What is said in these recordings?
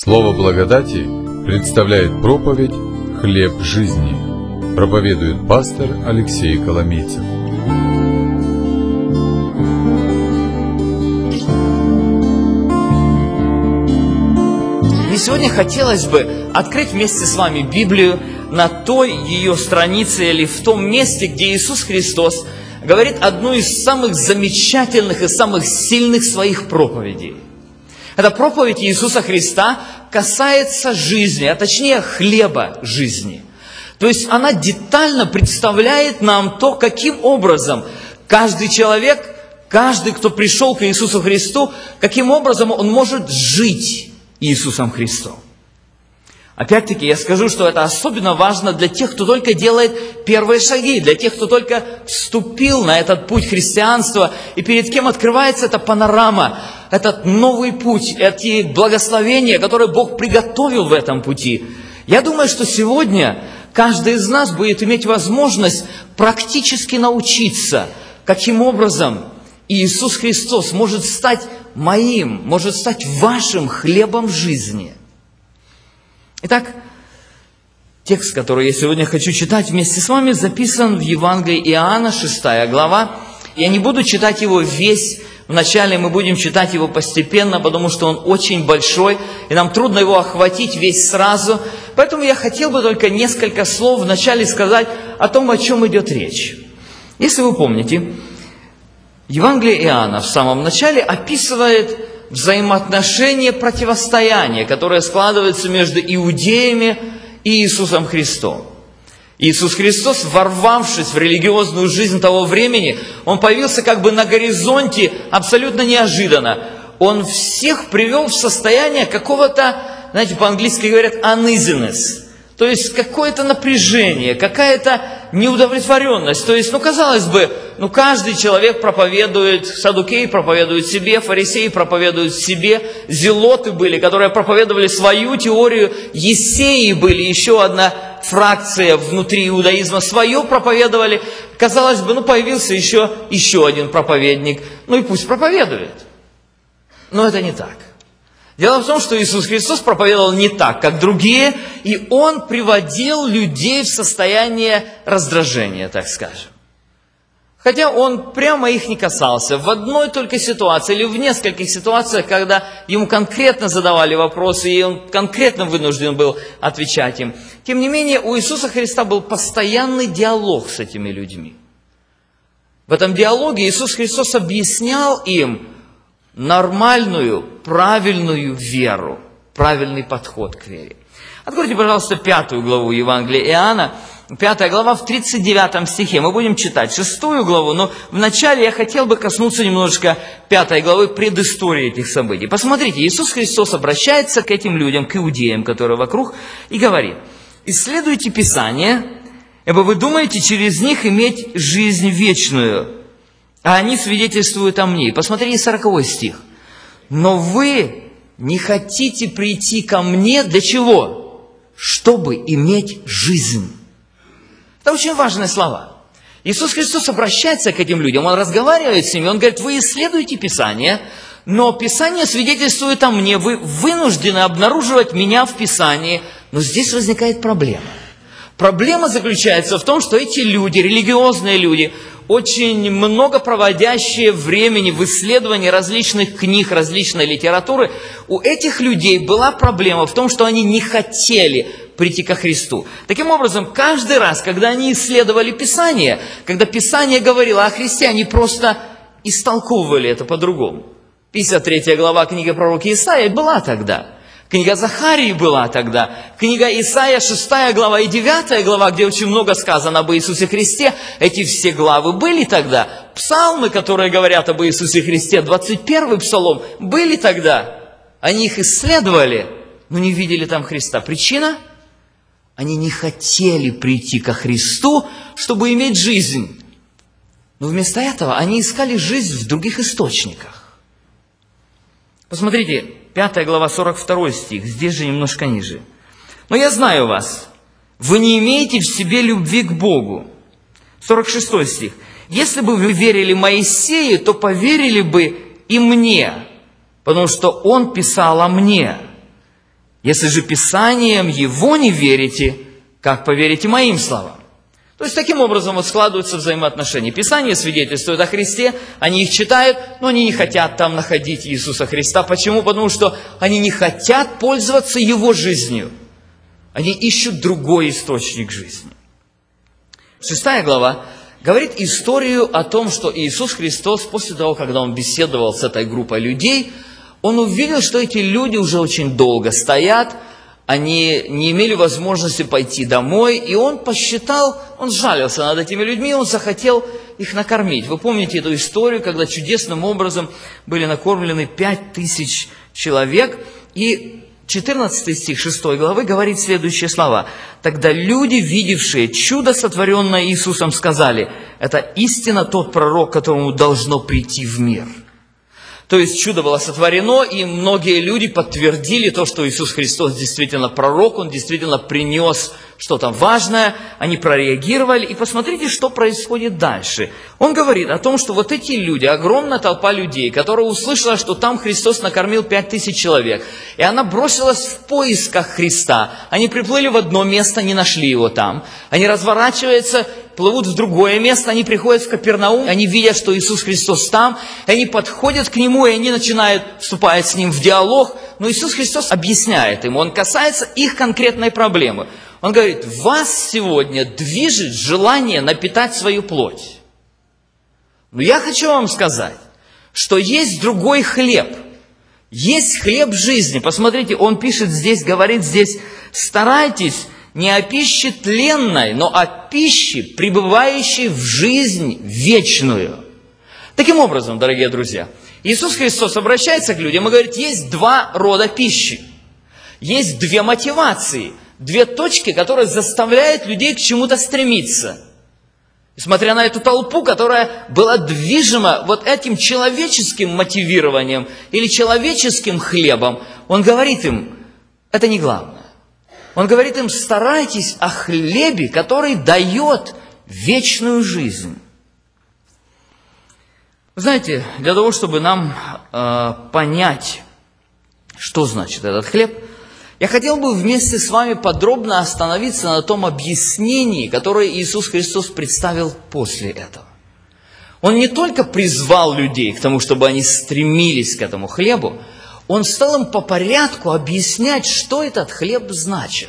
Слово благодати представляет проповедь «Хлеб жизни». Проповедует пастор Алексей Коломейцев. И сегодня хотелось бы открыть вместе с вами Библию на той ее странице или в том месте, где Иисус Христос говорит одну из самых замечательных и самых сильных своих проповедей. Эта проповедь Иисуса Христа касается жизни, а точнее хлеба жизни. То есть она детально представляет нам то, каким образом каждый человек, каждый, кто пришел к Иисусу Христу, каким образом он может жить Иисусом Христом. Опять-таки, я скажу, что это особенно важно для тех, кто только делает первые шаги, для тех, кто только вступил на этот путь христианства, и перед кем открывается эта панорама, этот новый путь, эти благословения, которые Бог приготовил в этом пути. Я думаю, что сегодня каждый из нас будет иметь возможность практически научиться, каким образом Иисус Христос может стать моим, может стать вашим хлебом жизни. Итак, текст, который я сегодня хочу читать вместе с вами, записан в Евангелии Иоанна, 6 глава. Я не буду читать его весь. Вначале мы будем читать его постепенно, потому что он очень большой, и нам трудно его охватить весь сразу. Поэтому я хотел бы только несколько слов вначале сказать о том, о чем идет речь. Если вы помните, Евангелие Иоанна в самом начале описывает взаимоотношения, противостояния, которые складываются между иудеями и Иисусом Христом. Иисус Христос, ворвавшись в религиозную жизнь того времени, Он появился как бы на горизонте абсолютно неожиданно. Он всех привел в состояние какого-то, знаете, по-английски говорят uneasiness, то есть какое-то напряжение, какая-то неудовлетворенность. То есть, казалось бы, каждый человек проповедует, саддукеи проповедуют себе, фарисеи проповедуют себе, зелоты были, которые проповедовали свою теорию, ессеи были, еще одна фракция внутри иудаизма, свое проповедовали. Казалось бы, появился еще один проповедник, и пусть проповедует. Но это не так. Дело в том, что Иисус Христос проповедовал не так, как другие, и Он приводил людей в состояние раздражения, так скажем. Хотя Он прямо их не касался. В одной только ситуации или в нескольких ситуациях, когда Ему конкретно задавали вопросы, и Он конкретно вынужден был отвечать им. Тем не менее, у Иисуса Христа был постоянный диалог с этими людьми. В этом диалоге Иисус Христос объяснял им нормальную, правильную веру, правильный подход к вере. Откройте, пожалуйста, 5 главу Евангелия Иоанна, 5 глава в 39 стихе. Мы будем читать 6 главу, но вначале я хотел бы коснуться немножко 5 главы предыстории этих событий. Посмотрите, Иисус Христос обращается к этим людям, к иудеям, которые вокруг, и говорит: «Исследуйте Писание, ибо вы думаете через них иметь жизнь вечную, а они свидетельствуют о мне». Посмотрите 40 стих. «Но вы не хотите прийти ко мне для чего? Чтобы иметь жизнь». Это очень важные слова. Иисус Христос обращается к этим людям, Он разговаривает с ними, Он говорит: вы исследуете Писание, но Писание свидетельствует о мне, вы вынуждены обнаруживать меня в Писании, но здесь возникает проблема. Проблема заключается в том, что эти люди, религиозные люди, очень много проводящие времени в исследовании различных книг, различной литературы, у этих людей была проблема в том, что они не хотели прийти ко Христу. Таким образом, каждый раз, когда они исследовали Писание, когда Писание говорило о Христе, они просто истолковывали это по-другому. 53 глава книги пророка Исаии была тогда. Книга Захарии была тогда, книга Исаия, 6 глава и 9 глава, где очень много сказано об Иисусе Христе, эти все главы были тогда. Псалмы, которые говорят об Иисусе Христе, 21 псалом, были тогда. Они их исследовали, но не видели там Христа. Причина? Они не хотели прийти ко Христу, чтобы иметь жизнь. Но вместо этого они искали жизнь в других источниках. Посмотрите, 5 глава, 42 стих, здесь же немножко ниже. «Но я знаю вас, вы не имеете в себе любви к Богу». 46 стих. «Если бы вы верили Моисею, то поверили бы и мне, потому что он писал о мне. Если же Писанием его не верите, как поверите моим словам? То есть, таким образом вот складываются взаимоотношения. Писание свидетельствует о Христе, они их читают, но они не хотят там находить Иисуса Христа. Почему? Потому что они не хотят пользоваться Его жизнью. Они ищут другой источник жизни. 6 глава говорит историю о том, что Иисус Христос, после того, когда Он беседовал с этой группой людей, Он увидел, что эти люди уже очень долго стоят, они не имели возможности пойти домой, и Он посчитал, Он сжалился над этими людьми, Он захотел их накормить. Вы помните эту историю, когда чудесным образом были накормлены 5000 человек, и 14 стих 6 главы говорит следующие слова. «Тогда люди, видевшие чудо, сотворенное Иисусом, сказали, это истинно тот пророк, которому должно прийти в мир». То есть чудо было сотворено, и многие люди подтвердили то, что Иисус Христос действительно пророк, Он действительно принес что-то важное, они прореагировали, и посмотрите, что происходит дальше. Он говорит о том, что вот эти люди, огромная толпа людей, которая услышала, что там Христос накормил 5000 человек, и она бросилась в поисках Христа. Они приплыли в одно место, не нашли Его там. Они разворачиваются, плывут в другое место, они приходят в Капернаум, они видят, что Иисус Христос там, и они подходят к Нему, и они начинают вступать с Ним в диалог, но Иисус Христос объясняет им, Он касается их конкретной проблемы. Он говорит, вас сегодня движет желание напитать свою плоть. Но я хочу вам сказать, что есть другой хлеб, есть хлеб жизни. Посмотрите, он пишет здесь, говорит здесь, старайтесь не о пище тленной, но о пище, пребывающей в жизнь вечную. Таким образом, дорогие друзья, Иисус Христос обращается к людям и говорит, есть два рода пищи. Есть две мотивации, две точки, которые заставляют людей к чему-то стремиться. И смотря на эту толпу, которая была движима вот этим человеческим мотивированием или человеческим хлебом, Он говорит им, это не главное. Он говорит им, старайтесь о хлебе, который дает вечную жизнь. Знаете, для того, чтобы нам понять, что значит этот хлеб, я хотел бы вместе с вами подробно остановиться на том объяснении, которое Иисус Христос представил после этого. Он не только призвал людей к тому, чтобы они стремились к этому хлебу, Он стал им по порядку объяснять, что этот хлеб значит.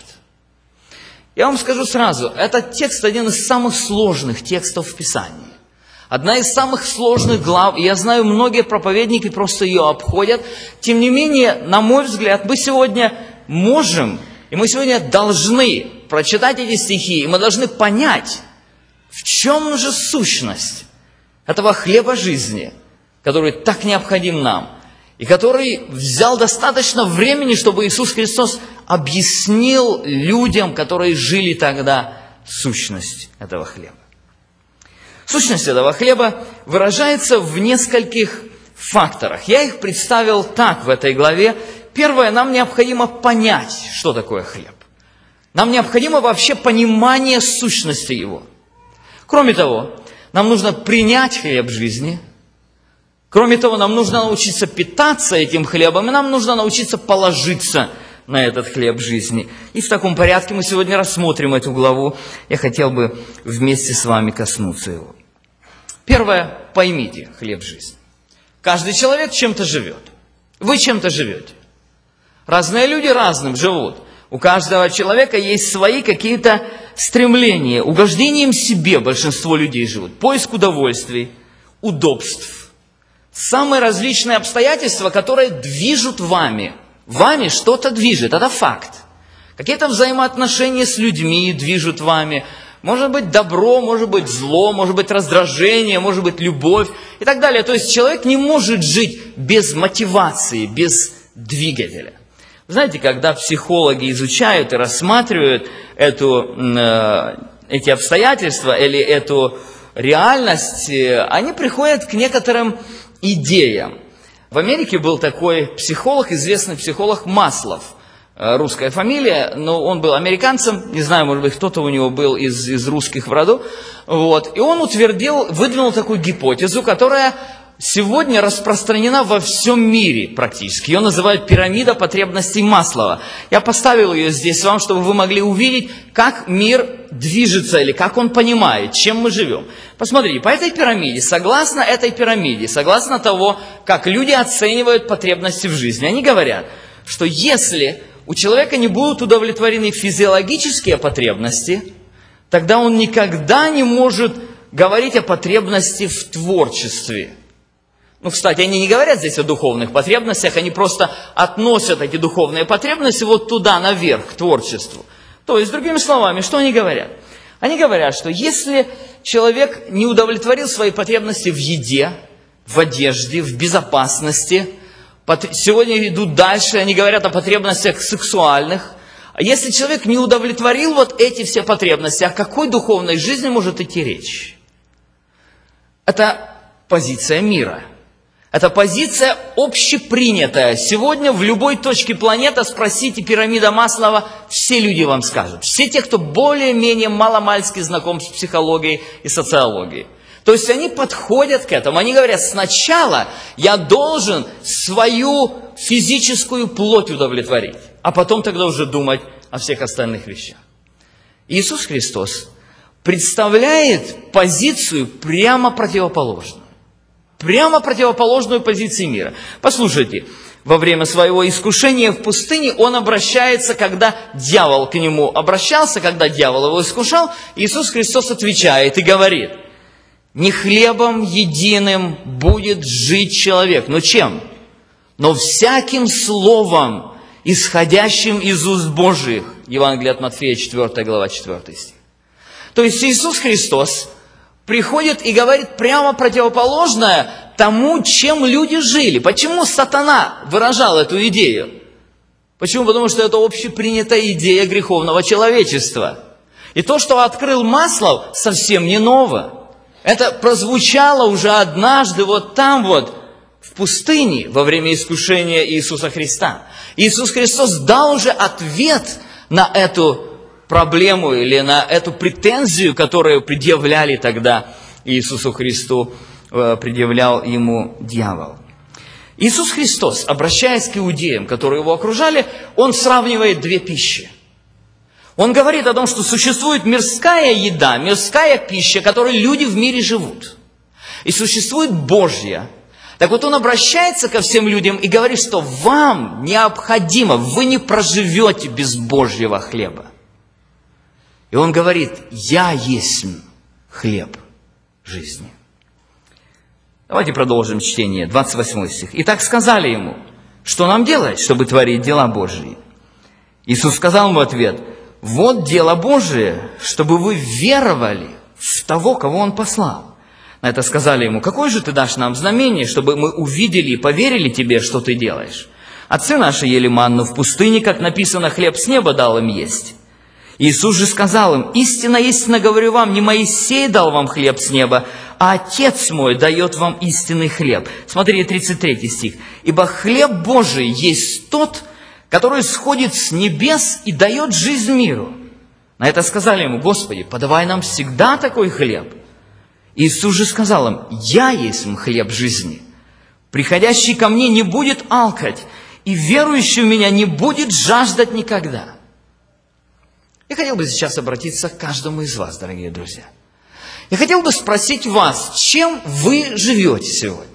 Я вам скажу сразу, этот текст один из самых сложных текстов в Писании. Одна из самых сложных глав, и я знаю, многие проповедники просто ее обходят. Тем не менее, на мой взгляд, мы сегодня можем, и мы сегодня должны прочитать эти стихи, и мы должны понять, в чем же сущность этого хлеба жизни, который так необходим нам, и который взял достаточно времени, чтобы Иисус Христос объяснил людям, которые жили тогда, сущность этого хлеба. Сущность этого хлеба выражается в нескольких факторах. Я их представил так в этой главе. Первое, нам необходимо понять, что такое хлеб. Нам необходимо вообще понимание сущности его. Кроме того, нам нужно принять хлеб жизни. Кроме того, нам нужно научиться питаться этим хлебом, и нам нужно научиться положиться на этот хлеб жизни. И в таком порядке мы сегодня рассмотрим эту главу. Я хотел бы вместе с вами коснуться его. Первое, поймите хлеб жизни. Каждый человек чем-то живет. Вы чем-то живете. Разные люди разным живут. У каждого человека есть свои какие-то стремления. Угождением себе большинство людей живут. Поиск удовольствий, удобств. Самые различные обстоятельства, которые движут вами. Вами что-то движет, это факт. Какие-то взаимоотношения с людьми движут вами. Может быть добро, может быть зло, может быть раздражение, может быть любовь и так далее. То есть человек не может жить без мотивации, без двигателя. Вы знаете, когда психологи изучают и рассматривают эти обстоятельства или эту реальность, они приходят к некоторым идеям. В Америке был такой психолог, известный психолог Маслов. Русская фамилия, но он был американцем, не знаю, может быть, кто-то у него был из русских в роду. Вот. И он выдвинул такую гипотезу, которая сегодня распространена во всем мире практически. Ее называют пирамида потребностей Маслова. Я поставил ее здесь вам, чтобы вы могли увидеть, как мир движется или как он понимает, чем мы живем. Посмотрите, по этой пирамиде, согласно того, как люди оценивают потребности в жизни, они говорят, что если у человека не будут удовлетворены физиологические потребности, тогда он никогда не может говорить о потребности в творчестве. Кстати, они не говорят здесь о духовных потребностях, они просто относят эти духовные потребности вот туда, наверх, к творчеству. То есть, другими словами, что они говорят? Они говорят, что если человек не удовлетворил свои потребности в еде, в одежде, в безопасности, сегодня идут дальше, они говорят о потребностях сексуальных. А если человек не удовлетворил вот эти все потребности, о какой духовной жизни может идти речь? Это позиция мира. Это позиция общепринятая. Сегодня в любой точке планеты спросите пирамида Маслова, все люди вам скажут. Все те, кто более-менее маломальски знаком с психологией и социологией. То есть они подходят к этому. Они говорят, сначала я должен свою физическую плоть удовлетворить, а потом тогда уже думать о всех остальных вещах. Иисус Христос представляет позицию прямо противоположную. Прямо противоположную позиции мира. Послушайте, во время своего искушения в пустыне он обращается, когда дьявол к нему обращался, когда дьявол его искушал, Иисус Христос отвечает и говорит, не хлебом единым будет жить человек. Но чем? Но всяким словом, исходящим из уст Божьих. Евангелие от Матфея, 4 глава, 4 стих. То есть Иисус Христос приходит и говорит прямо противоположное тому, чем люди жили. Почему сатана выражал эту идею? Почему? Потому что это общепринятая идея греховного человечества. И то, что открыл Маслов, совсем не ново. Это прозвучало уже однажды вот там вот, в пустыне, во время искушения Иисуса Христа. Иисус Христос дал уже ответ на эту проблему или на эту претензию, которую предъявляли тогда Иисусу Христу, предъявлял ему дьявол. Иисус Христос, обращаясь к иудеям, которые его окружали, он сравнивает две пищи. Он говорит о том, что существует мирская еда, мирская пища, которой люди в мире живут. И существует Божья. Так вот он обращается ко всем людям и говорит, что вам необходимо, вы не проживете без Божьего хлеба. И он говорит, я есть хлеб жизни. Давайте продолжим чтение, 28 стих. «Итак сказали ему, что нам делать, чтобы творить дела Божьи? Иисус сказал ему в ответ, вот дело Божие, чтобы вы веровали в того, кого Он послал. На это сказали ему, какое же ты дашь нам знамение, чтобы мы увидели и поверили тебе, что ты делаешь? Отцы наши ели манну в пустыне, как написано, хлеб с неба дал им есть. Иисус же сказал им, истинно, истинно говорю вам, не Моисей дал вам хлеб с неба, а Отец мой дает вам истинный хлеб». Смотрите, 33 стих. «Ибо хлеб Божий есть тот, который сходит с небес и дает жизнь миру». На это сказали ему, Господи, подавай нам всегда такой хлеб. Иисус же сказал им, я есть хлеб жизни. Приходящий ко мне не будет алкать, и верующий в меня не будет жаждать никогда. Я хотел бы сейчас обратиться к каждому из вас, дорогие друзья. Я хотел бы спросить вас, чем вы живете сегодня?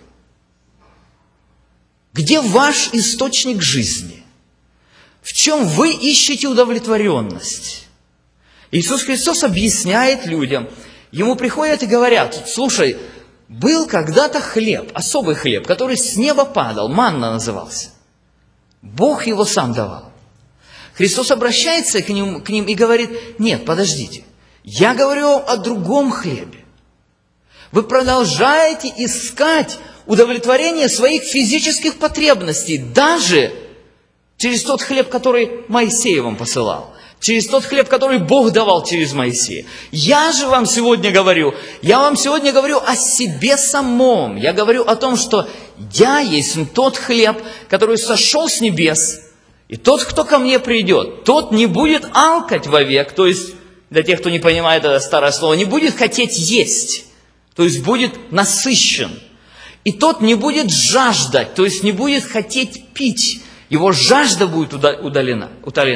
Где ваш источник жизни? В чем вы ищете удовлетворенность? Иисус Христос объясняет людям. Ему приходят и говорят, слушай, был когда-то хлеб, особый хлеб, который с неба падал, манна назывался. Бог его сам давал. Христос обращается к ним и говорит, нет, подождите, я говорю о другом хлебе. Вы продолжаете искать удовлетворение своих физических потребностей, даже через тот хлеб, который Моисей вам посылал, через тот хлеб, который Бог давал через Моисея. Я же вам сегодня говорю, о себе самом. Я говорю о том, что я есть тот хлеб, который сошел с небес, и тот, кто ко мне придет, тот не будет алкать вовек, то есть, для тех, кто не понимает это старое слово, не будет хотеть есть, то есть будет насыщен. и тот не будет жаждать, то есть не будет хотеть пить. Его жажда будет утолена.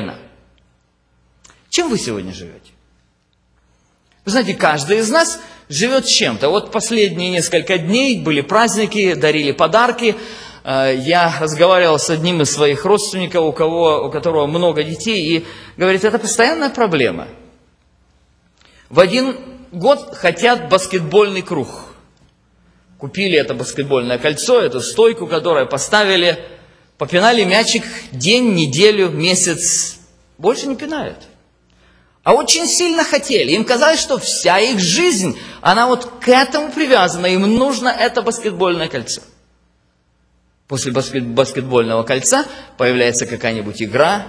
Чем вы сегодня живете? Вы знаете, каждый из нас живет чем-то. Вот последние несколько дней были праздники, дарили подарки. Я разговаривал с одним из своих родственников, у которого много детей, и говорит, это постоянная проблема. В один год хотят баскетбольный круг. Купили это баскетбольное кольцо, эту стойку, которую поставили, попинали мячик день, неделю, месяц. Больше не пинают. А очень сильно хотели. Им казалось, что вся их жизнь, она вот к этому привязана. Им нужно это баскетбольное кольцо. После баскетбольного кольца появляется какая-нибудь игра.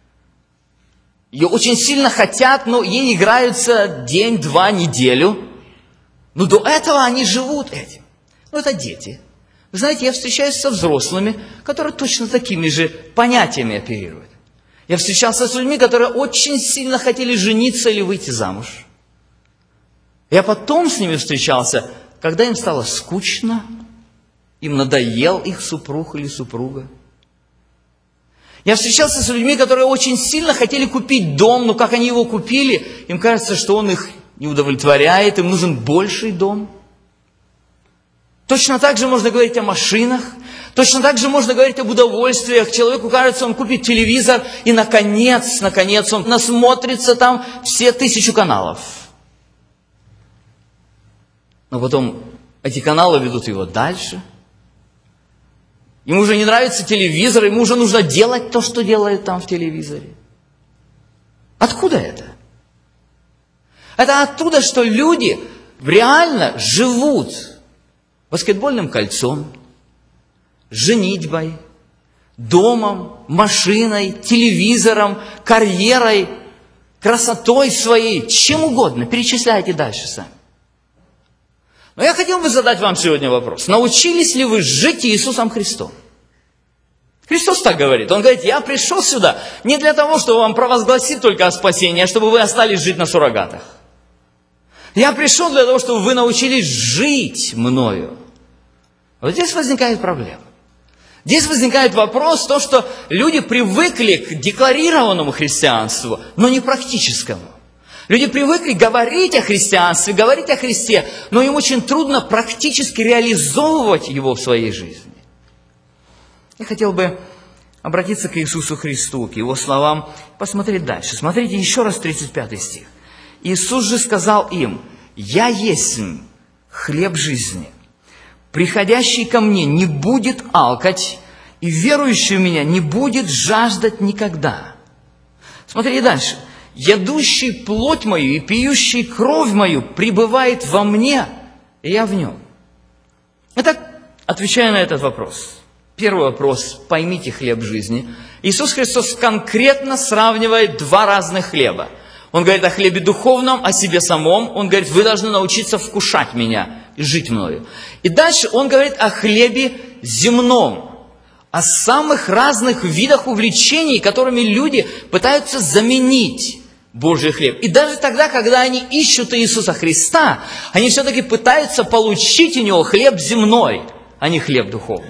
Ее очень сильно хотят, но ей играются день, два, неделю. Но до этого они живут этим. Ну, это дети. Вы знаете, я встречаюсь со взрослыми, которые точно такими же понятиями оперируют. Я встречался с людьми, которые очень сильно хотели жениться или выйти замуж. Я потом с ними встречался, когда им стало скучно, им надоел их супруг или супруга. Я встречался с людьми, которые очень сильно хотели купить дом, но как они его купили, им кажется, что он их не удовлетворяет, им нужен больший дом. Точно так же можно говорить о машинах, точно так же можно говорить об удовольствиях. Человеку кажется, он купит телевизор, и наконец он насмотрится там все 1000 каналов. Но потом эти каналы ведут его дальше. Ему уже не нравится телевизор, ему уже нужно делать то, что делает там в телевизоре. Откуда это? Это оттуда, что люди реально живут баскетбольным кольцом, женитьбой, домом, машиной, телевизором, карьерой, красотой своей, чем угодно. Перечисляйте дальше сами. Но я хотел бы задать вам сегодня вопрос. Научились ли вы жить Иисусом Христом? Христос так говорит. Он говорит, я пришел сюда не для того, чтобы вам провозгласить только о спасении, а чтобы вы остались жить на суррогатах. Я пришел для того, чтобы вы научились жить мною. Вот здесь возникает проблема. Здесь возникает вопрос, то, что люди привыкли к декларированному христианству, но не практическому. Люди привыкли говорить о христианстве, говорить о Христе, но им очень трудно практически реализовывать его в своей жизни. Я хотел бы обратиться к Иисусу Христу, к Его словам, посмотреть дальше. Смотрите еще раз 35 стих. Иисус же сказал им, «Я есть хлеб жизни. Приходящий ко мне не будет алкать, и верующий в меня не будет жаждать никогда». Смотрите дальше. «Ядущий плоть мою и пьющий кровь мою пребывает во мне, и я в нем». Итак, отвечая на этот вопрос. Первый вопрос. Поймите хлеб жизни. Иисус Христос конкретно сравнивает два разных хлеба. Он говорит о хлебе духовном, о себе самом. Он говорит, вы должны научиться вкушать меня и жить мною. И дальше он говорит о хлебе земном, о самых разных видах увлечений, которыми люди пытаются заменить Божий хлеб. И даже тогда, когда они ищут Иисуса Христа, они все-таки пытаются получить у Него хлеб земной, а не хлеб духовный.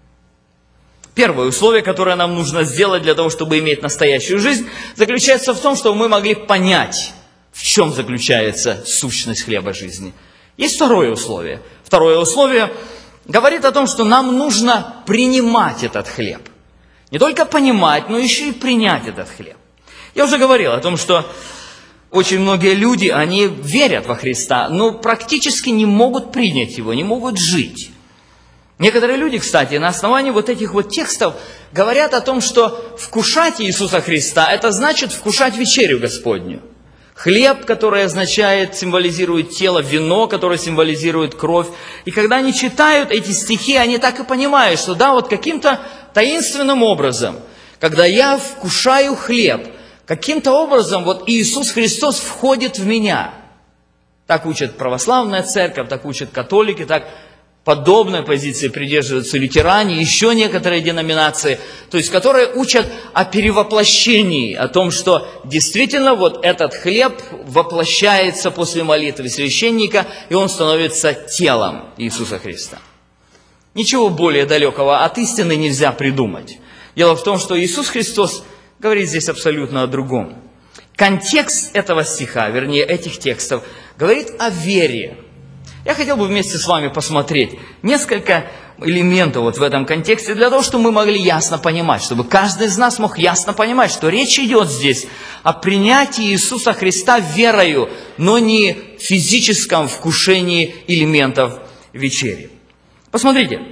Первое условие, которое нам нужно сделать для того, чтобы иметь настоящую жизнь, заключается в том, чтобы мы могли понять, в чем заключается сущность хлеба жизни. Есть второе условие. Второе условие говорит о том, что нам нужно принимать этот хлеб. Не только понимать, но еще и принять этот хлеб. Я уже говорил о том, что очень многие люди, они верят во Христа, но практически не могут принять Его, не могут жить. Некоторые люди, кстати, на основании вот этих вот текстов говорят о том, что вкушать Иисуса Христа, это значит вкушать вечерю Господню. Хлеб, который означает, символизирует тело, вино, которое символизирует кровь. И когда они читают эти стихи, они так и понимают, что да, вот каким-то таинственным образом, когда я вкушаю хлеб, каким-то образом вот Иисус Христос входит в меня. Так учит православная церковь, так учат католики, так подобной позиции придерживаются лютеране, еще некоторые деноминации, то есть которые учат о перевоплощении, о том, что действительно вот этот хлеб воплощается после молитвы священника, и он становится телом Иисуса Христа. Ничего более далекого от истины нельзя придумать. Дело в том, что Иисус Христос говорит здесь абсолютно о другом. Контекст этого стиха, вернее, этих текстов, говорит о вере. Я хотел бы вместе с вами посмотреть несколько элементов вот в этом контексте, для того, чтобы мы могли ясно понимать, чтобы каждый из нас мог ясно понимать, что речь идет здесь о принятии Иисуса Христа верою, но не физическом вкушении элементов вечери. Посмотрите,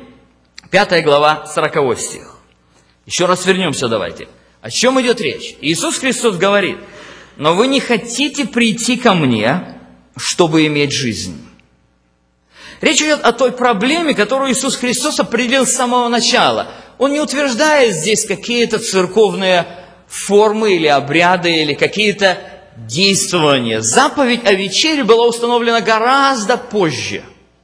5 глава, 40 стих. Еще раз вернемся давайте. О чем идет речь? Иисус Христос говорит: «Но вы не хотите прийти ко мне, чтобы иметь жизнь». Речь идет о той проблеме, которую Иисус Христос определил с самого начала. Он не утверждает здесь какие-то церковные формы или обряды, или какие-то действования. Заповедь о вечере была установлена гораздо позже.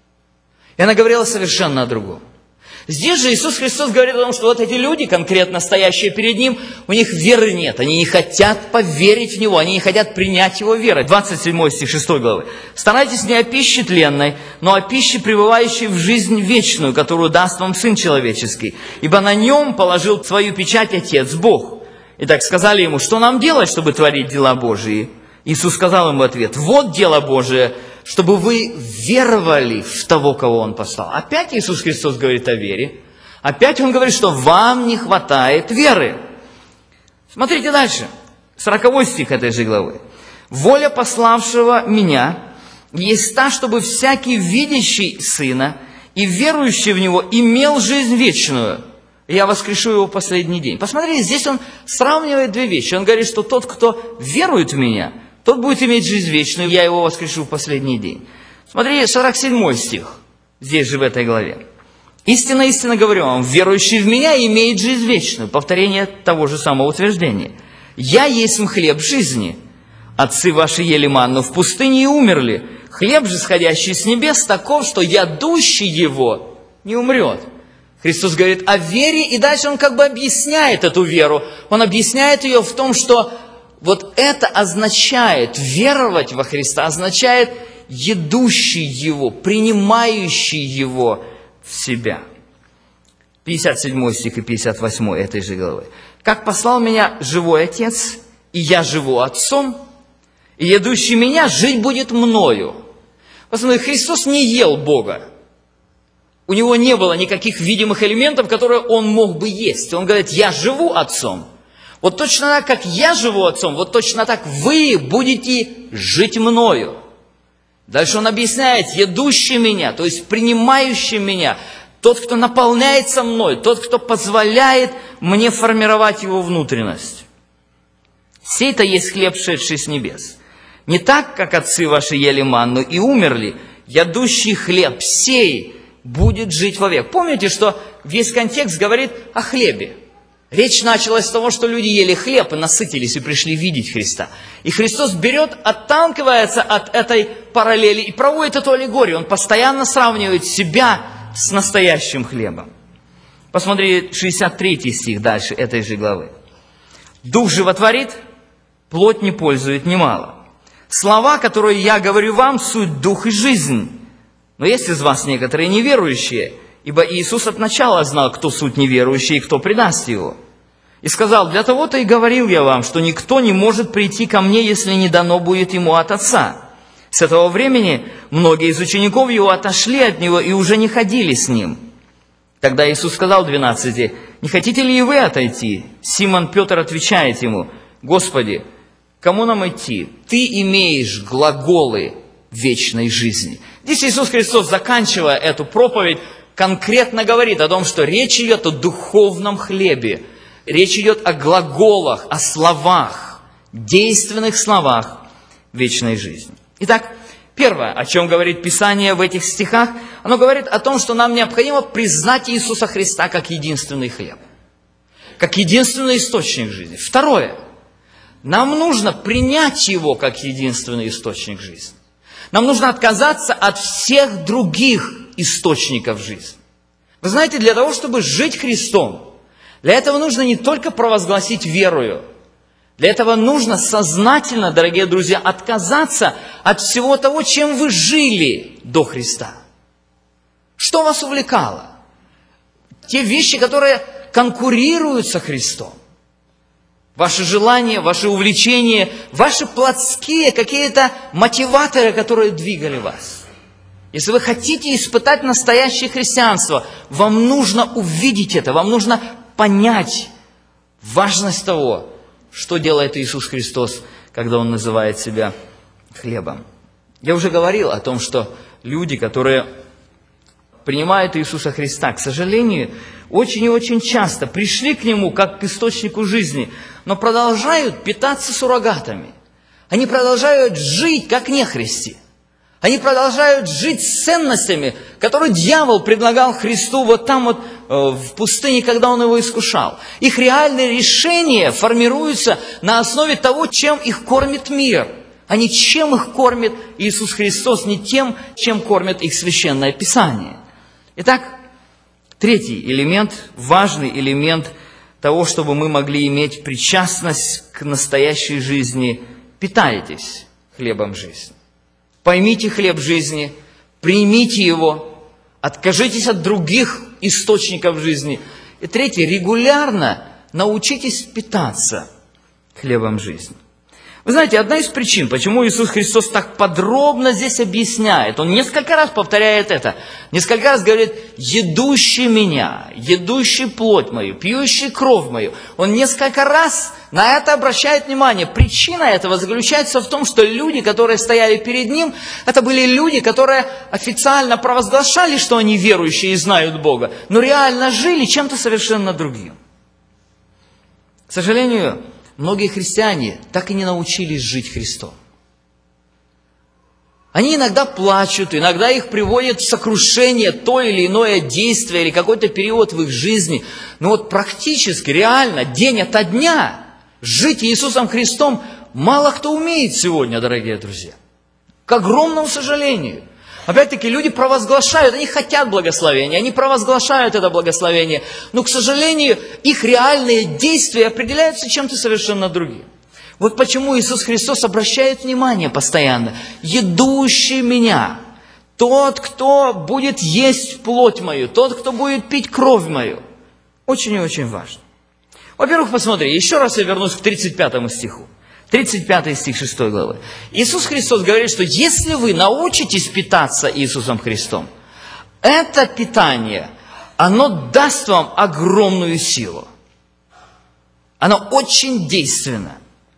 И она говорила совершенно о другом. Здесь же Иисус Христос говорит о том, что вот эти люди, конкретно стоящие перед Ним, у них веры нет, они не хотят поверить в Него, они не хотят принять Его верой. 27 стих 6 главы. «Старайтесь не о пище тленной, но о пище, пребывающей в жизнь вечную, которую даст вам Сын Человеческий, ибо на Нем положил свою печать Отец Бог». Итак, сказали Ему: «Что нам делать, чтобы творить дела Божии?» Иисус сказал им в ответ: «Вот дело Божие, чтобы вы веровали в того, кого Он послал». Опять Иисус Христос говорит о вере. Опять Он говорит, что вам не хватает веры. Смотрите дальше. 40 стих этой же главы. «Воля пославшего Меня есть та, чтобы всякий, видящий Сына и верующий в Него, имел жизнь вечную. Я воскрешу Его в последний день». Посмотрите, здесь Он сравнивает две вещи. Он говорит, что тот, кто верует в Меня, тот будет иметь жизнь вечную, я его воскрешу в последний день. Смотри, 47 стих, здесь же в этой главе. «Истинно, истинно говорю вам, верующий в Меня имеет жизнь вечную». Повторение того же самого утверждения. «Я есть хлеб жизни. Отцы ваши ели манну в пустыне и умерли. Хлеб же, сходящий с небес, таков, что ядущий его не умрет». Христос говорит о вере, и дальше Он как бы объясняет эту веру. Он объясняет ее в том, что вот это означает, веровать во Христа, означает едущий Его, принимающий Его в себя. 57 стих и 58 этой же главы. «Как послал Меня живой Отец, и Я живу Отцом, и едущий Меня жить будет Мною». Посмотрите, Христос не ел Бога. У Него не было никаких видимых элементов, которые Он мог бы есть. Он говорит: «Я живу Отцом». Вот точно так, как я живу Отцом, вот точно так вы будете жить Мною. Дальше Он объясняет: едущий Меня, то есть принимающий Меня, тот, кто наполняется Мной, тот, кто позволяет Мне формировать Его внутренность. «Сей-то есть хлеб, шедший с небес. Не так, как отцы ваши ели манну и умерли, ядущий хлеб сей будет жить вовек». Помните, что весь контекст говорит о хлебе. Речь началась с того, что люди ели хлеб и насытились, и пришли видеть Христа. И Христос берет, отталкивается от этой параллели и проводит эту аллегорию. Он постоянно сравнивает себя с настоящим хлебом. Посмотри, 63 стих дальше этой же главы. «Дух животворит, плоть не пользует немало. Слова, которые я говорю вам, суть дух и жизнь. Но есть из вас некоторые неверующие, ибо Иисус от начала знал, кто суть неверующий и кто предаст Его. И сказал: для того-то и говорил я вам, что никто не может прийти ко мне, если не дано будет ему от Отца. С этого времени многие из учеников Его отошли от Него и уже не ходили с Ним. Тогда Иисус сказал 12: не хотите ли и вы отойти? Симон Петр отвечает Ему: Господи, кому нам идти? Ты имеешь глаголы вечной жизни. Здесь Иисус Христос, заканчивая эту проповедь, конкретно говорит о том, что речь идет о духовном хлебе. Речь идет о глаголах, о словах, действенных словах вечной жизни. Итак, первое, о чем говорит Писание в этих стихах, оно говорит о том, что нам необходимо признать Иисуса Христа как единственный хлеб, как единственный источник жизни. Второе, нам нужно принять Его как единственный источник жизни. Нам нужно отказаться от всех других источников жизни. Вы знаете, для того, чтобы жить Христом, для этого нужно не только провозгласить верою, для этого нужно сознательно, дорогие друзья, отказаться от всего того, чем вы жили до Христа. Что вас увлекало? те вещи, которые конкурируют со Христом. Ваши желания, ваши увлечения, ваши плотские какие-то мотиваторы, которые двигали вас. Если вы хотите испытать настоящее христианство, вам нужно увидеть это, вам нужно понять важность того, что делает Иисус Христос, когда Он называет себя хлебом. Я уже говорил о том, что люди, которые принимают Иисуса Христа, к сожалению, очень и очень часто пришли к Нему как к источнику жизни, но продолжают питаться суррогатами. Они продолжают жить как нехристи. Они продолжают жить с ценностями, которые дьявол предлагал Христу вот там вот в пустыне, когда он его искушал. Их реальные решения формируются на основе того, чем их кормит мир, а не чем их кормит Иисус Христос, не тем, чем кормит их Священное Писание. Итак, третий элемент, важный элемент того, чтобы мы могли иметь причастность к настоящей жизни, питаетесь хлебом жизни. Поймите хлеб жизни, примите его, откажитесь от других источников жизни. И третье, регулярно научитесь питаться хлебом жизни. Вы знаете, одна из причин, почему Иисус Христос так подробно здесь объясняет, Он несколько раз повторяет это, несколько раз говорит, едущий меня, едущий плоть мою, пьющий кровь мою. Он несколько раз на это обращает внимание. Причина этого заключается в том, что люди, которые стояли перед Ним, это были люди, которые официально провозглашали, что они верующие и знают Бога, но реально жили чем-то совершенно другим. К сожалению, многие христиане так и не научились жить Христом. Они иногда плачут, иногда их приводит в сокрушение то или иное действие или какой-то период в их жизни. Но вот практически, реально, день ото дня жить Иисусом Христом мало кто умеет сегодня, дорогие друзья. К огромному сожалению. Опять-таки, люди провозглашают, они хотят благословения, они провозглашают это благословение, но, к сожалению, их реальные действия определяются чем-то совершенно другим. Вот почему Иисус Христос обращает внимание постоянно. «Едущий меня, тот, кто будет есть плоть мою, тот, кто будет пить кровь мою». Очень и очень важно. Во-первых, посмотри, еще раз я вернусь к 35 стиху. 35 стих 6 главы. Иисус Христос говорит, что если вы научитесь питаться Иисусом Христом, это питание, оно даст вам огромную силу. Оно очень действенно.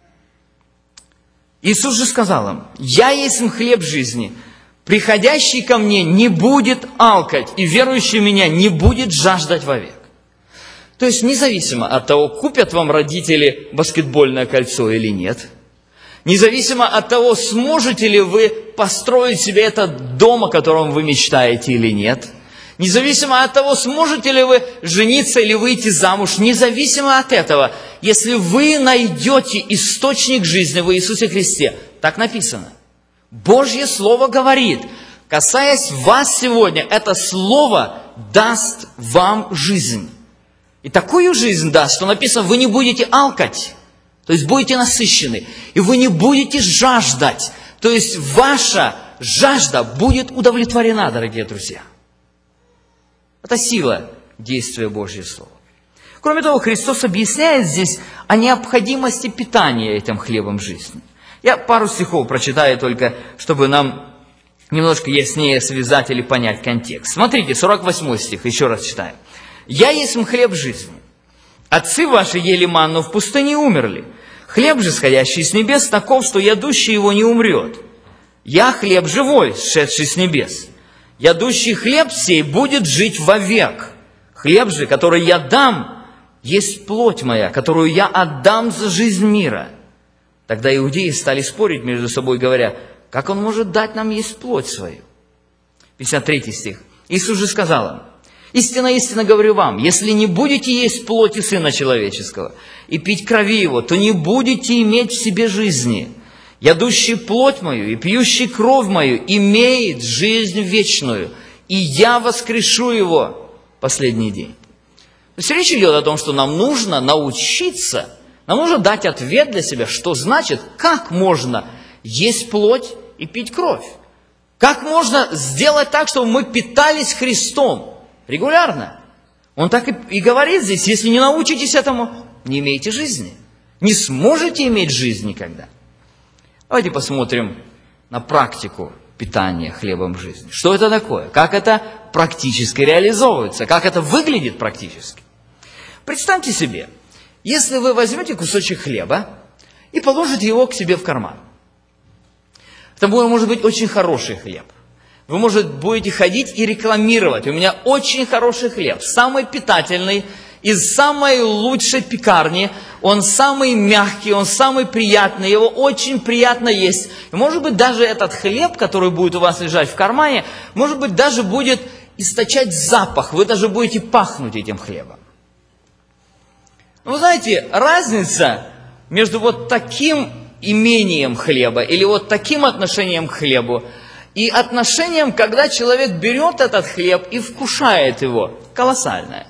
Иисус же сказал им, «Я есть хлеб жизни, приходящий ко мне не будет алкать, и верующий в меня не будет жаждать вовек». То есть, независимо от того, купят вам родители баскетбольное кольцо или нет, независимо от того, сможете ли вы построить себе этот дом, о котором вы мечтаете или нет, независимо от того, сможете ли вы жениться или выйти замуж, независимо от этого, если вы найдете источник жизни в Иисусе Христе, так написано. Божье Слово говорит, касаясь вас сегодня, это Слово даст вам жизнь. И такую жизнь даст, что написано, вы не будете алкать, то есть будете насыщены, и вы не будете жаждать, то есть ваша жажда будет удовлетворена, дорогие друзья. Это сила действия Божьего Слова. Кроме того, Христос объясняет здесь о необходимости питания этим хлебом жизни. Я пару стихов прочитаю только, чтобы нам немножко яснее связать или понять контекст. Смотрите, 48 стих, еще раз читаем. «Я есть хлеб жизни. Отцы ваши ели манну в пустыне и умерли. Хлеб же, сходящий с небес, таков, что ядущий его не умрет. Я хлеб живой, сшедший с небес. Ядущий хлеб сей будет жить вовек. Хлеб же, который я дам, есть плоть моя, которую я отдам за жизнь мира». Тогда иудеи стали спорить между собой, говоря, как он может дать нам есть плоть свою? 53 стих. Иисус же сказал им, «Истинно, истинно говорю вам, если не будете есть плоти Сына Человеческого и пить крови Его, то не будете иметь в себе жизни. Ядущий плоть мою и пьющий кровь мою имеет жизнь вечную, и я воскрешу его в последний день». То есть речь идет о том, что нам нужно научиться, нам нужно дать ответ для себя, что значит, как можно есть плоть и пить кровь. Как можно сделать так, чтобы мы питались Христом регулярно. Он так и говорит здесь: если не научитесь этому, не имеете жизни. Не сможете иметь жизнь никогда. Давайте посмотрим на практику питания хлебом жизни. Что это такое? Как это практически реализовывается? Как это выглядит практически? Представьте себе, если вы возьмете кусочек хлеба и положите его к себе в карман. Это может быть очень хороший хлеб. Вы, может, будете ходить и рекламировать: у меня очень хороший хлеб, самый питательный, из самой лучшей пекарни, он самый мягкий, он самый приятный, его очень приятно есть. И, может быть, даже этот хлеб, который будет у вас лежать в кармане, может быть, даже будет источать запах, вы даже будете пахнуть этим хлебом. Но вы знаете, разница между вот таким имением хлеба или вот таким отношением к хлебу и отношением, когда человек берет этот хлеб и вкушает его, колоссальная.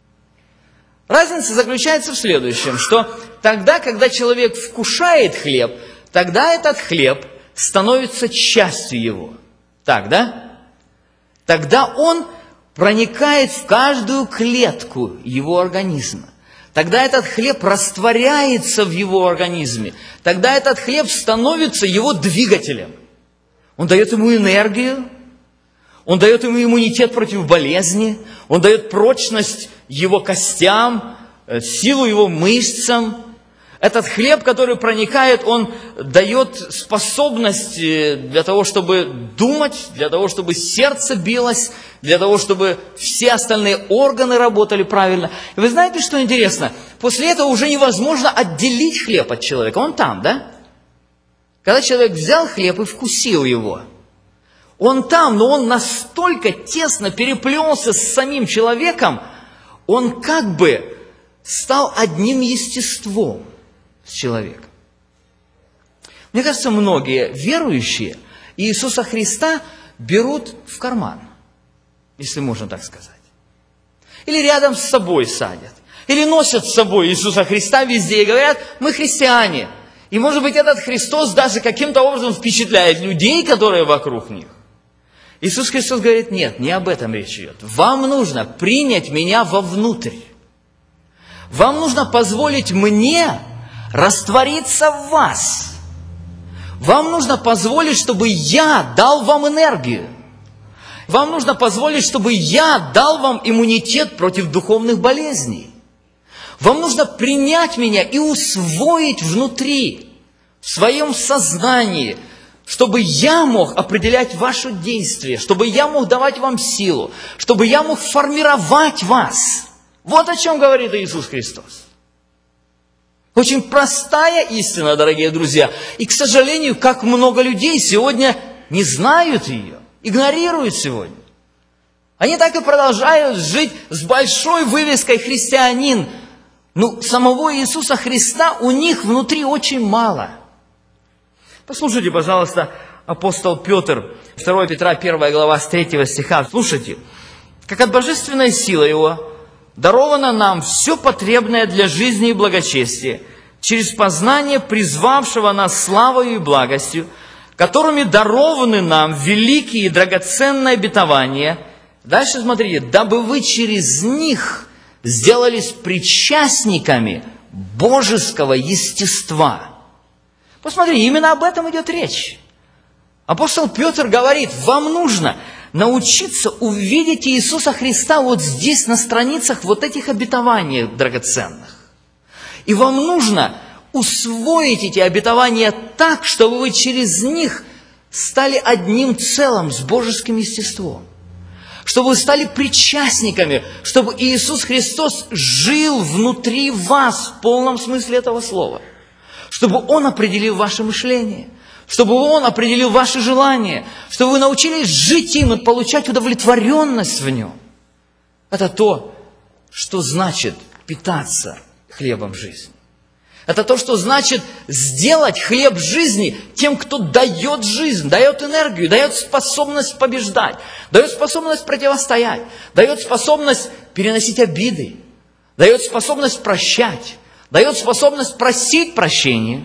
Разница заключается в следующем, что тогда, когда человек вкушает хлеб, тогда этот хлеб становится частью его. Так, да? Тогда он проникает в каждую клетку его организма. Тогда этот хлеб растворяется в его организме. Тогда этот хлеб становится его двигателем. Он дает ему энергию, он дает ему иммунитет против болезни, он дает прочность его костям, силу его мышцам. Этот хлеб, который проникает, он дает способность для того, чтобы думать, для того, чтобы сердце билось, для того, чтобы все остальные органы работали правильно. И вы знаете, что интересно? После этого уже невозможно отделить хлеб от человека. Он там, да? Когда человек взял хлеб и вкусил его, он там, но он настолько тесно переплелся с самим человеком, он как бы стал одним естеством с человеком. Мне кажется, многие верующие Иисуса Христа берут в карман, если можно так сказать. Или рядом с собой садят. Или носят с собой Иисуса Христа везде и говорят: мы христиане. И, может быть, этот Христос даже каким-то образом впечатляет людей, которые вокруг них. Иисус Христос говорит: нет, не об этом речь идет. Вам нужно принять меня вовнутрь. Вам нужно позволить мне раствориться в вас. Вам нужно позволить, чтобы я дал вам энергию. Вам нужно позволить, чтобы я дал вам иммунитет против духовных болезней. Вам нужно принять меня и усвоить внутри, в своем сознании, чтобы я мог определять ваше действие, чтобы я мог давать вам силу, чтобы я мог формировать вас. Вот о чем говорит Иисус Христос. Очень простая истина, дорогие друзья. И, к сожалению, как много людей сегодня не знают ее, игнорируют сегодня. Они так и продолжают жить с большой вывеской «христианин». Но самого Иисуса Христа у них внутри очень мало. Послушайте, пожалуйста, апостол Петр, 2 Петра, 1 глава, с 3 стиха. Слушайте. «Как от божественной силы Его даровано нам все потребное для жизни и благочестия, через познание призвавшего нас славою и благостью, которыми дарованы нам великие и драгоценные обетования». Дальше смотрите. «Дабы вы через них сделались причастниками божеского естества». Посмотри, именно об этом идет речь. Апостол Петр говорит: вам нужно научиться увидеть Иисуса Христа вот здесь, на страницах вот этих обетований драгоценных. И вам нужно усвоить эти обетования так, чтобы вы через них стали одним целым с божеским естеством. Чтобы вы стали причастниками, чтобы Иисус Христос жил внутри вас в полном смысле этого слова. Чтобы Он определил ваше мышление, чтобы Он определил ваши желания, чтобы вы научились жить им и получать удовлетворенность в Нем. Это то, что значит питаться хлебом жизни. Это то, что значит сделать хлеб жизни тем, кто дает жизнь, дает энергию, дает способность побеждать, дает способность противостоять, дает способность переносить обиды, дает способность прощать, дает способность просить прощения.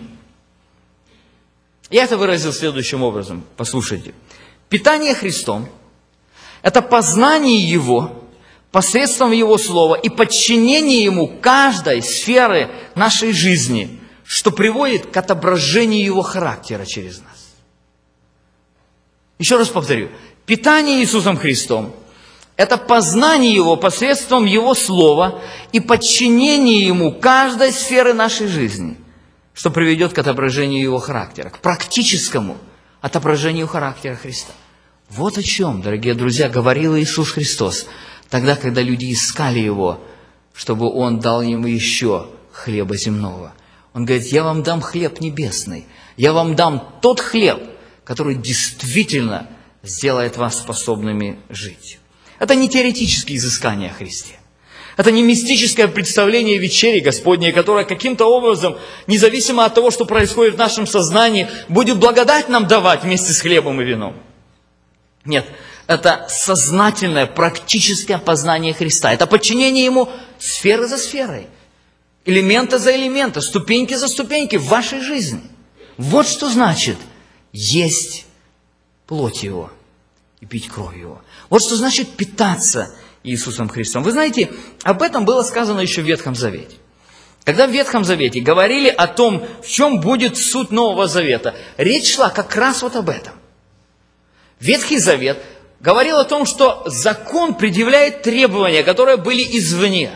Я это выразил следующим образом. Послушайте. Питание Христом – это познание Его, посредством Его Слова и подчинение Ему каждой сферы нашей жизни, что приводит к отображению Его характера через нас. Еще раз повторю, питание Иисусом Христом – это познание Его посредством Его Слова и подчинение Ему каждой сферы нашей жизни, что приведет к отображению Его характера, к практическому отображению характера Христа. Вот о чем, дорогие друзья, говорил Иисус Христос, тогда, когда люди искали Его, чтобы Он дал им еще хлеба земного. Он говорит: я вам дам хлеб небесный, я вам дам тот хлеб, который действительно сделает вас способными жить. Это не теоретические изыскания о Христе. Это не мистическое представление вечери Господней, которое каким-то образом, независимо от того, что происходит в нашем сознании, будет благодать нам давать вместе с хлебом и вином. Нет, это сознательное, практическое познание Христа. Это подчинение Ему сферы за сферой, элемента за элемента, ступеньки за ступеньки в вашей жизни. Вот что значит есть плоть Его и пить кровь Его. Вот что значит питаться Иисусом Христом. Вы знаете, об этом было сказано еще в Ветхом Завете. Когда в Ветхом Завете говорили о том, в чем будет суть Нового Завета, речь шла как раз вот об этом. Ветхий Завет говорил о том, что закон предъявляет требования, которые были извне.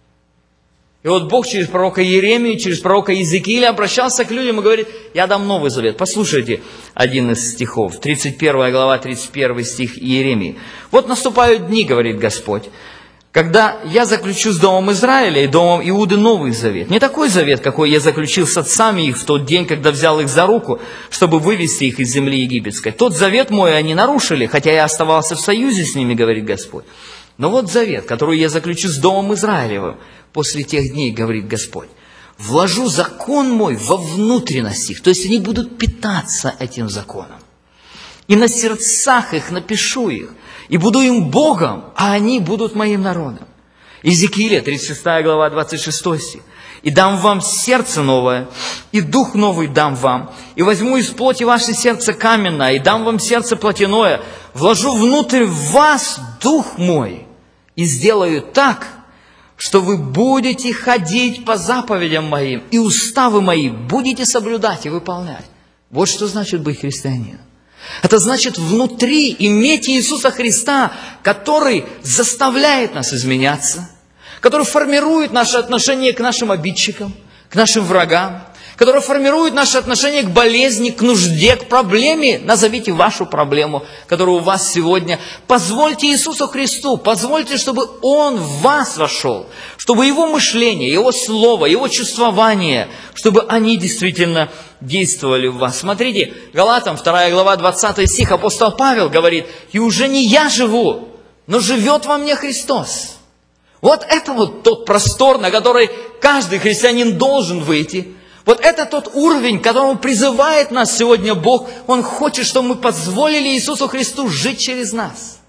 И вот Бог через пророка Иеремию, через пророка Иезекииля обращался к людям и говорит: я дам Новый Завет. Послушайте один из стихов, 31 глава, 31 стих Иеремии. Вот наступают дни, говорит Господь, когда я заключу с домом Израиля и домом Иуды Новый Завет. Не такой завет, какой я заключил с отцами их в тот день, когда взял их за руку, чтобы вывести их из земли египетской. Тот завет мой они нарушили, хотя я оставался в союзе с ними, говорит Господь. Но вот завет, который я заключу с домом Израилевым после тех дней, говорит Господь. Вложу закон мой во внутренность их, то есть они будут питаться этим законом. И на сердцах их напишу их, и буду им Богом, а они будут моим народом. Иезекииля, 36 глава, 26 стих. «И дам вам сердце новое, и дух новый дам вам, и возьму из плоти ваше сердце каменное, и дам вам сердце плотяное, вложу внутрь вас дух мой, и сделаю так, что вы будете ходить по заповедям моим, и уставы мои будете соблюдать и выполнять». Вот что значит быть христианином. Это значит внутри иметь Иисуса Христа, который заставляет нас изменяться, который формирует наше отношение к нашим обидчикам, к нашим врагам, который формирует наше отношение к болезни, к нужде, к проблеме. Назовите вашу проблему, которая у вас сегодня. Позвольте Иисусу Христу, позвольте, чтобы Он в вас вошел, чтобы Его мышление, Его слово, Его чувствование, чтобы они действительно действовали в вас. Смотрите, Галатам 2 глава 20 стих, апостол Павел говорит: «И уже не я живу, но живет во мне Христос». Вот это вот тот простор, на который каждый христианин должен выйти. Вот это тот уровень, к которому призывает нас сегодня Бог. Он хочет, чтобы мы позволили Иисусу Христу жить через нас.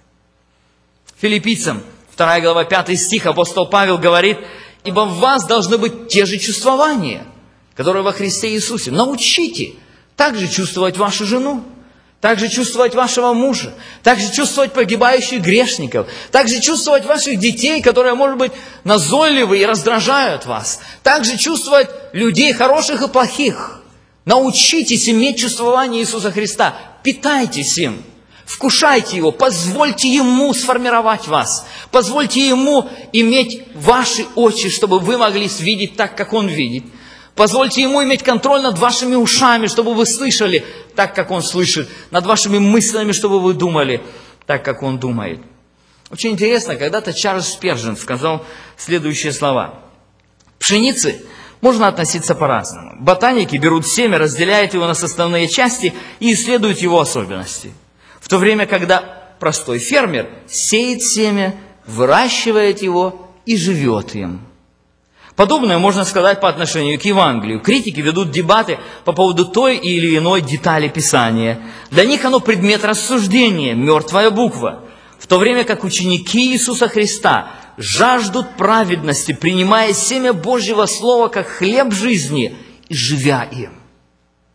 Филиппийцам 2 глава 5 стих, апостол Павел говорит: «Ибо в вас должны быть те же чувствования, которые во Христе Иисусе. Научите также чувствовать вашу жену, также чувствовать вашего мужа, также чувствовать погибающих грешников, также чувствовать ваших детей, которые, может быть, назойливы и раздражают вас, также чувствовать людей хороших и плохих. Научитесь иметь чувствование Иисуса Христа, питайтесь им, вкушайте Его, позвольте Ему сформировать вас, позвольте Ему иметь ваши очи, чтобы вы могли видеть так, как Он видит. Позвольте Ему иметь контроль над вашими ушами, чтобы вы слышали так, как Он слышит, над вашими мыслями, чтобы вы думали так, как Он думает. Очень интересно, когда-то Чарльз Спержен сказал следующие слова. К пшенице можно относиться по-разному. Ботаники берут семя, разделяют его на составные части и исследуют его особенности. В то время, когда простой фермер сеет семя, выращивает его и живет им. Подобное можно сказать по отношению к Евангелию. Критики ведут дебаты по поводу той или иной детали Писания. Для них оно предмет рассуждения, мертвая буква. В то время как ученики Иисуса Христа жаждут праведности, принимая семя Божьего Слова как хлеб жизни и живя им.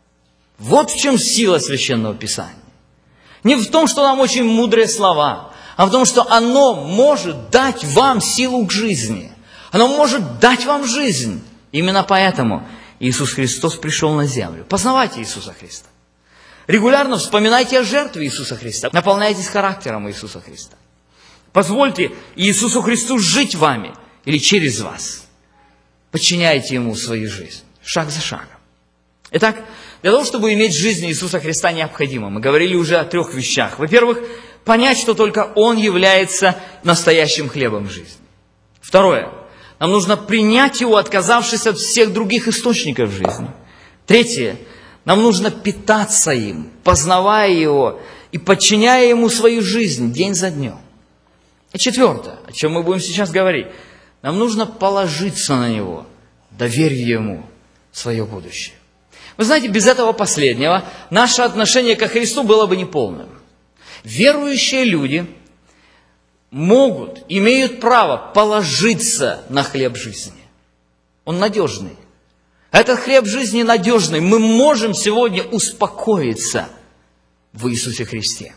Вот в чем сила Священного Писания. Не в том, что там очень мудрые слова, а в том, что оно может дать вам силу к жизни. Оно может дать вам жизнь. Именно поэтому Иисус Христос пришел на землю. Познавайте Иисуса Христа. Регулярно вспоминайте о жертве Иисуса Христа. Наполняйтесь характером Иисуса Христа. Позвольте Иисусу Христу жить вами или через вас. Подчиняйте Ему свою жизнь, шаг за шагом. Итак, для того, чтобы иметь жизнь Иисуса Христа, необходимо. Мы говорили уже о 3 вещах. Во-первых, понять, что только Он является настоящим хлебом жизни. Второе, нам нужно принять Его, отказавшись от всех других источников жизни. Третье, нам нужно питаться им, познавая Его и подчиняя Ему свою жизнь день за днем. И четвертое, о чем мы будем сейчас говорить, нам нужно положиться на Него, доверив Ему свое будущее. Вы знаете, без этого последнего наше отношение ко Христу было бы неполным. Верующие люди имеют право положиться на хлеб жизни. Он надежный. Этот хлеб жизни надежный. Мы можем сегодня успокоиться в Иисусе Христе.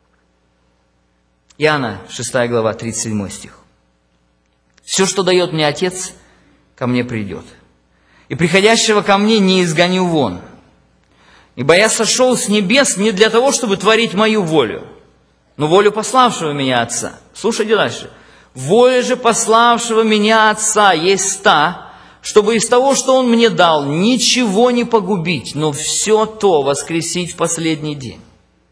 Иоанна, 6 глава, 37 стих. «Все, что дает мне Отец, ко мне придет. И приходящего ко мне не изгоню вон. Ибо я сошел с небес не для того, чтобы творить мою волю, но волю пославшего меня Отца». Слушайте дальше. «Воля же пославшего меня Отца есть та, чтобы из того, что Он мне дал, ничего не погубить, но все то воскресить в последний день.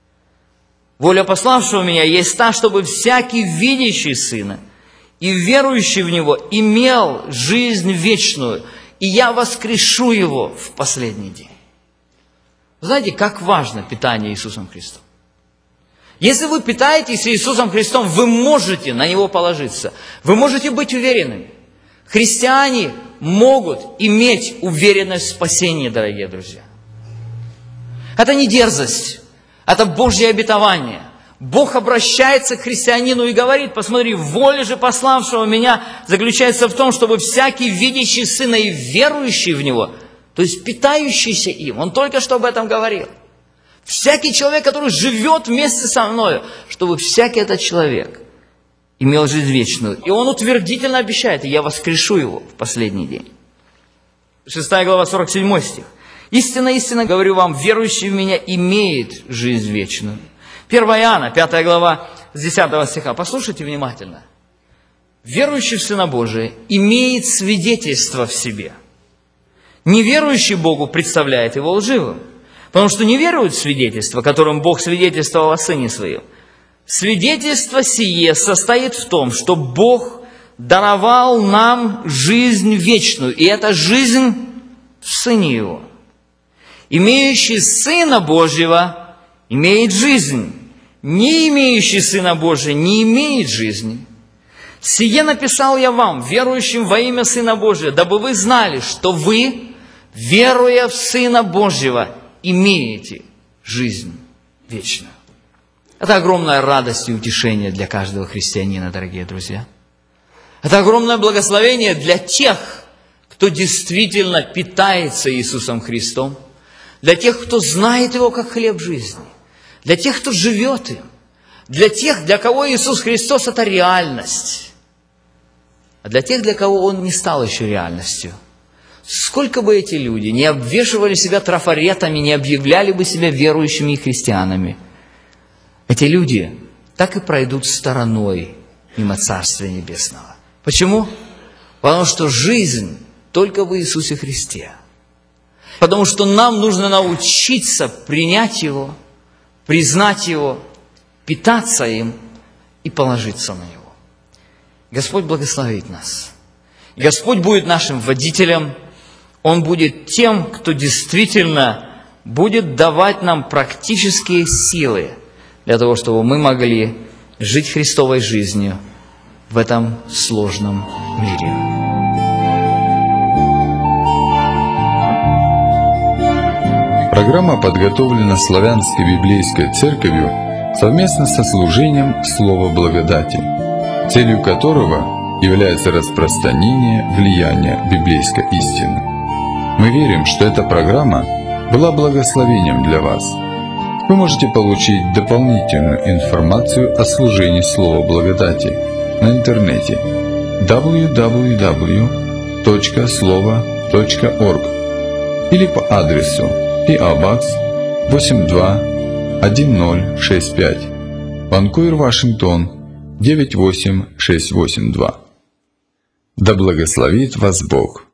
Воля пославшего меня есть та, чтобы всякий, видящий Сына и верующий в Него, имел жизнь вечную, и я воскрешу его в последний день». Знаете, как важно питание Иисусом Христом? Если вы питаетесь Иисусом Христом, вы можете на Него положиться. Вы можете быть уверенными. Христиане могут иметь уверенность в спасении, дорогие друзья. Это не дерзость, это Божье обетование. Бог обращается к христианину и говорит: посмотри, воля же пославшего меня заключается в том, чтобы всякий, видящий Сына и верующий в Него, то есть питающийся им, он только что об этом говорил, всякий человек, который живет вместе со мною, чтобы всякий этот человек имел жизнь вечную. И он утвердительно обещает: и я воскрешу его в последний день. 6 глава, 47 стих. «Истинно, истинно говорю вам, верующий в меня имеет жизнь вечную». 1 Иоанна, 5 глава, с 10 стиха. Послушайте внимательно. «Верующий в Сына Божия имеет свидетельство в себе. Неверующий Богу представляет его лживым, потому что не верует в свидетельство, которым Бог свидетельствовал о Сыне Своем. Свидетельство сие состоит в том, что Бог даровал нам жизнь вечную, и эта жизнь в Сыне Его. Имеющий Сына Божьего имеет жизнь, не имеющий Сына Божия не имеет жизни. Сие написал я вам, верующим во имя Сына Божия, дабы вы знали, что вы, веруя в Сына Божьего, имеете жизнь вечную». Это огромная радость и утешение для каждого христианина, дорогие друзья. Это огромное благословение для тех, кто действительно питается Иисусом Христом, для тех, кто знает Его как хлеб жизни, для тех, кто живет им, для тех, для кого Иисус Христос – это реальность, а для тех, для кого Он не стал еще реальностью. Сколько бы эти люди не обвешивали себя трафаретами, не объявляли бы себя верующими и христианами, эти люди так и пройдут стороной мимо Царствия Небесного. Почему? Потому что жизнь только в Иисусе Христе. Потому что нам нужно научиться принять Его, признать Его, питаться им и положиться на Него. Господь благословит нас. Господь будет нашим водителем. Он будет тем, кто действительно будет давать нам практические силы для того, чтобы мы могли жить Христовой жизнью в этом сложном мире. Программа подготовлена Славянской библейской церковью совместно со служением Слова Благодати, целью которого является распространение влияния библейской истины. Мы верим, что эта программа была благословением для вас. Вы можете получить дополнительную информацию о служении Слова Благодати на интернете www.slovo.org или по адресу PO Box 821065, Ванкувер, Вашингтон 98682. Да благословит вас Бог!